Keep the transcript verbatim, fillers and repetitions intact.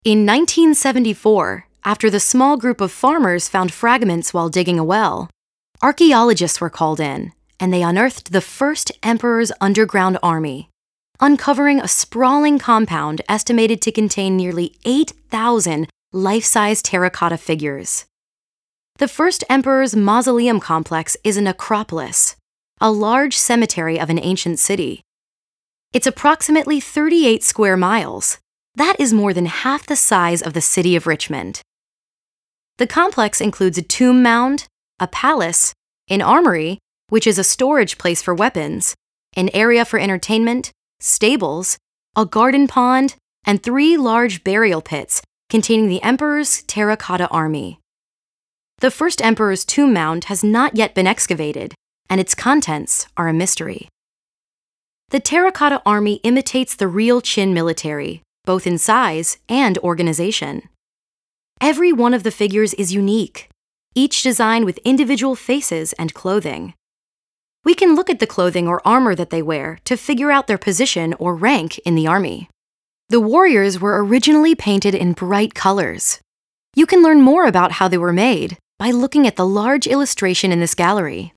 In nineteen seventy-four, after the small group of farmers found fragments while digging a well, archaeologists were called in, and they unearthed the first emperor's underground army, uncovering a sprawling compound estimated to contain nearly eight thousand life-size terracotta figures. The first emperor's mausoleum complex is a necropolis, a large cemetery of an ancient city. It's approximately thirty-eight square miles. That is more than half the size of the city of Richmond. The complex includes a tomb mound, a palace, an armory, which is a storage place for weapons, an area for entertainment, stables, a garden pond, and three large burial pits containing the emperor's terracotta army. The first emperor's tomb mound has not yet been excavated, and its contents are a mystery. The terracotta army imitates the real Qin military, both in size and organization. Every one of the figures is unique, each designed with individual faces and clothing. We can look at the clothing or armor that they wear to figure out their position or rank in the army. The warriors were originally painted in bright colors. You can learn more about how they were made by looking at the large illustration in this gallery.